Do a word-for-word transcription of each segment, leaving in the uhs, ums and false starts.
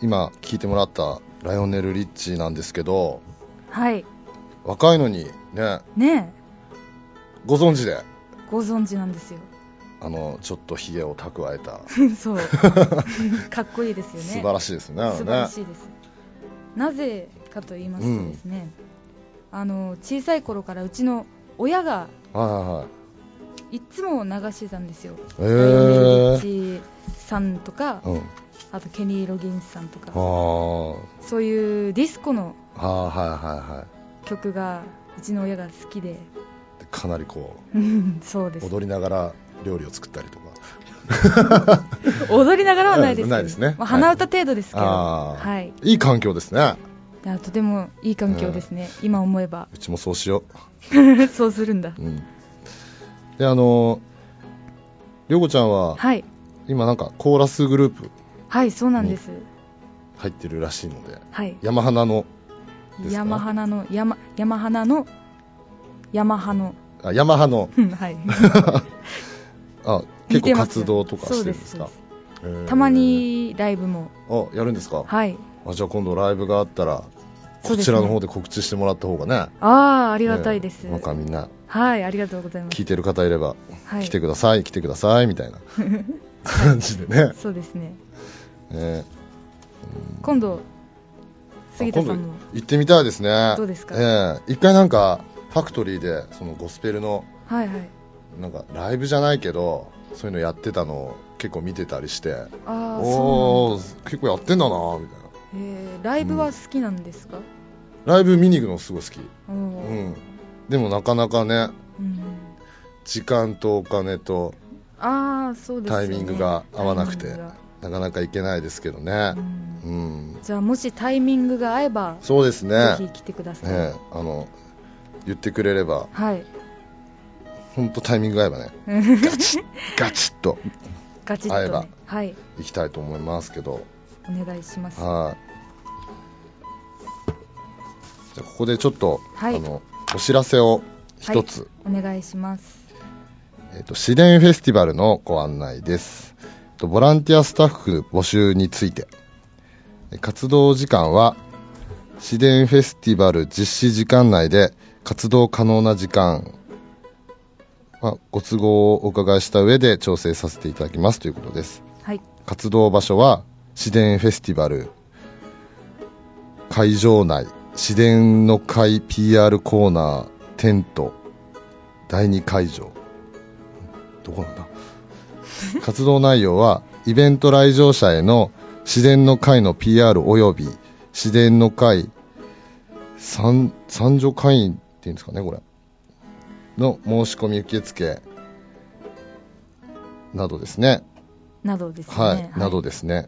今聴いてもらったライオネル・リッチーなんですけど、 はい、 若いのにね、 ねご存知で、 ご存知なんですよ。 あのちょっとひげを蓄えたそうかっこいいですよね。 素晴らしいですね。あのね、 素晴らしいです。なぜかと言いますとですね、うん、あの小さい頃からうちの親がいつも流してたんですよ、えー、ライオネル・リッチーさんとか、うん、あとケニー・ロギンスさんとか、そういうディスコの曲がうちの親が好きで、 かなりこうそうです、 踊りながら料理を作ったりとか踊りながらはないです、 ないですね、 まあ、鼻歌程度ですけど、 はい、 はい、 いい環境ですね。 いやとてもいい環境ですね、うん、今思えば。 うちもそうしようそうするんだ、うん、 で、あのりょうこちゃんは、はい、今なんかコーラスグループ、 はい、そうなんです、 入ってるらしいので、 はい、 山花の山花の山山花の山花のあ山花のはいあ、結構活動とかしてるんですか？ そうです、たまにライブもあやるんですか？ はい。 あ、じゃあ今度ライブがあったらこちらの方で告知してもらった方がね。ああ、ありがたいです、 ね、なんかみんな、 はい、ありがとうございます。 聞いてる方いれば、はい、来てください来てくださいみたいな感じでね、はい、 そうですね、 ね、 うん、今度杉田さんも行ってみたいですね。 どうですか？ えー、一回なんかファクトリーでそのゴスペルの、 はいはい、 なんかライブじゃないけどそういうのやってたのを結構見てたりして、 あおー結構やってんだなみたいな。 えー、ライブは好きなんですか？うん、 ライブ見に行くのすごい好き、 うん、 でもなかなかね、 うん、 時間とお金とあそうですよね、 タイミングが合わなくてなかなか行けないですけどね、うんうん、 じゃあもしタイミングが合えばそうですね、 ぜひ来てください、 ね、あの言ってくれれば、 はい、 本当タイミングが合えばねガチッガチッとガチッと、ね、 合えば行きたいと思いますけど、 お願いします。 はい、じゃあここでちょっと、はい、あのお知らせを一つ、 はい、お願いします。 えーと、市電フェスティバルのご案内です。ボランティアスタッフ募集について、活動時間は市電フェスティバル実施時間内で活動可能な時間はご都合をお伺いした上で調整させていただきますということです、はい、活動場所は市電フェスティバル会場内、市電の会 ピーアール コーナーテントだいに会場、どこなんだ活動内容はイベント来場者への市電の会の ピーアール および市電の会参助会員っていうんですかね、これの申し込み受付などですね。 などですね。 はい、はい、などですね。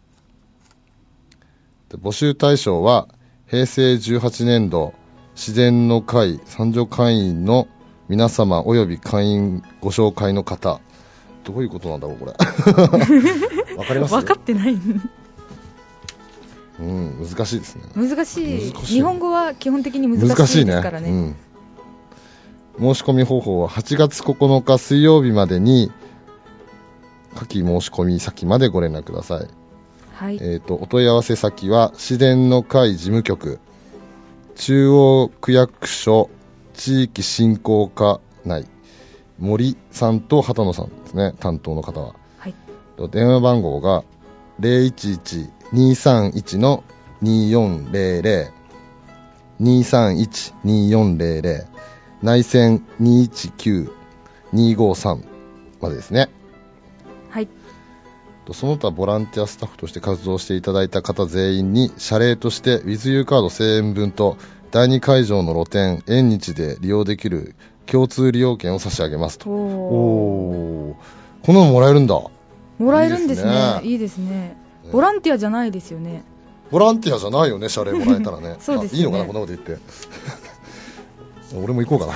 で、募集対象はへいせいじゅうはちねんど市電の会参助会員の皆様および会員ご紹介の方。どういうことなんだろうこれ。わかります？ 分かってない。 うん、難しいですね。 難しい。難しい。日本語は基本的に難しいですからね。 難しいね。うん、申し込み方法ははちがつここのか水曜日までに下記申し込み先までご連絡ください。はい。えっと、お問い合わせ先は市電の会事務局中央区役所地域振興課内森さんと畑野さんですね、担当の方は。はい。電話番号が ゼロいちいち にーさんいち のにーよんゼロゼロ にーさんいち にーよんゼロゼロ内線にいちきゅう にーごさんまでですね。はい。その他ボランティアスタッフとして活動していただいた方全員に謝礼として WithYou カードせんえん分とだいに会場の露店縁日で利用できる共通利用券を差し上げますと。おー、こんなのもらえるんだ。 もらえるんですね。いいですね。ボランティアじゃないですよね。 ボランティアじゃないよね、謝礼もらえたらね。 そうですね。 いいのかな、こんなこと言って俺も行こうかな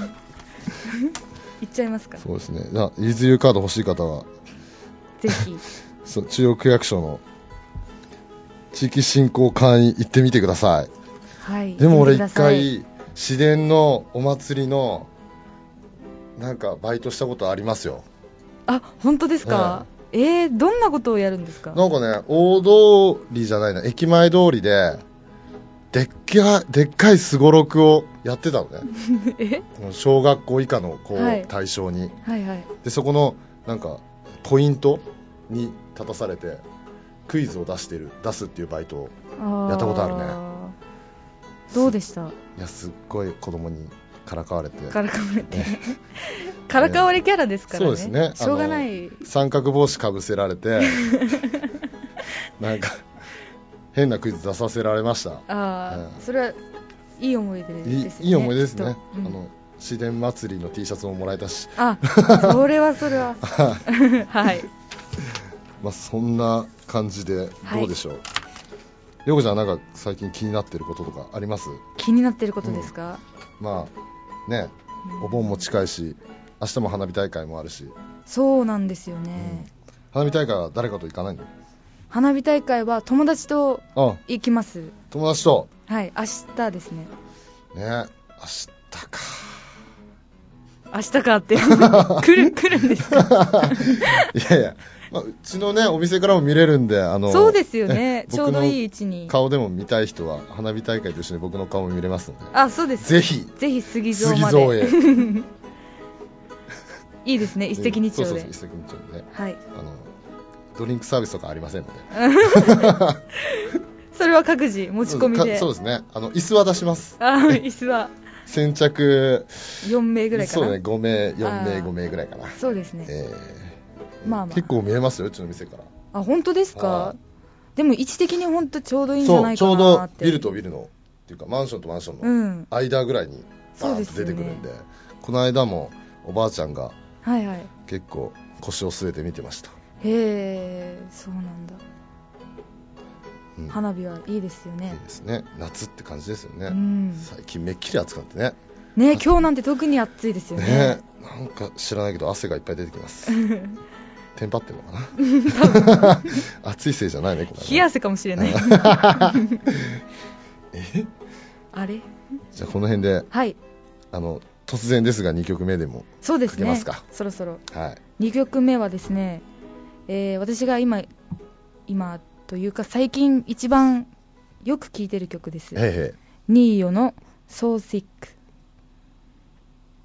行っちゃいますか。 そうですね。じゃあ WithYou カード欲しい方はぜひそう中央区役所の地域振興課に行ってみてください。はい。でも俺一回市電のお祭りのなんかバイトしたことありますよ。 あ、本当ですか。 えー、どんなことをやるんですか？ なんかね、大通りじゃないな、駅前通りででっかい、でっかいすごろくをやってたのね。 え小学校以下の子を対象に、 はいはいはい、 でそこのなんかポイントに立たされてクイズを出してる出すっていうバイトをやったことあるね。 どうでした？ いや、すっごい子供にからかわれてからかわれてからかわれキャラですからね。 そうですね、 しょうがない。 三角帽子かぶせられてなんか変なクイズ出させられました。ああ、うん、それはいい思い出ですね。 いい思い出ですね、 うん、 あの市電祭りの T シャツももらえたし。 あ、それはそれははい、 まあ、そんな感じでどうでしょう、はい、陽子ちゃんなんか最近気になってることとかあります？ 気になってることですか？ うん、まあね、お盆も近いし明日も花火大会もあるし。 そうなんですよね、 うん、花火大会は誰かと行かないの？ 花火大会は友達と行きます。 友達と、 はい、明日ですね。 ね、明日か。 明日かって来る来るんですか？ いやいや、まあ、うちのねお店からも見れるんで、あのそうですよね、ちょうどいい位置に。 顔でも見たい人は花火大会と一緒に僕の顔も見れますので。 あ、そうです。 ぜひぜひ杉蔵まで。 杉蔵へいいですね、一石二鳥で。 そうそうそう、一石二鳥で、 はい、 あのドリンクサービスとかありませんのでそれは各自持ち込みで。 そうですね、あの椅子は出します。 あ、椅子は先着よん名ぐらいかな。 そうね、ご名、よん名、ご名ぐらいかな。 そうですね、えーまあまあ、 結構見えますよ、うちの店から。 あ、本当ですか？でも位置的に本当ちょうどいいんじゃないかなって。 そう、ちょうどビルとビルのっていうかマンションとマンションの間ぐらいにバーンと出てくるんで、うん、この間もおばあちゃんが結構腰を据えて見てました。 へー、そうなんだ、うん、花火はいいですよね。 いいですね、夏って感じですよね、うん、最近めっきり暑くなってね。 ね、今日なんて特に暑いですよね。 ね、なんか知らないけど汗がいっぱい出てきますテンパってるのかな暑いせいじゃないね、これ、ね、 冷や汗かもしれないえあれ、 じゃあこの辺で、 はい、 あの突然ですがにきょくめでもかけますか？ そうですね、そろそろ、 はい、 にきょくめはですね、えー、私が今今というか最近一番よく聴いてる曲です。 へいへい、 ニーヨの So Sick。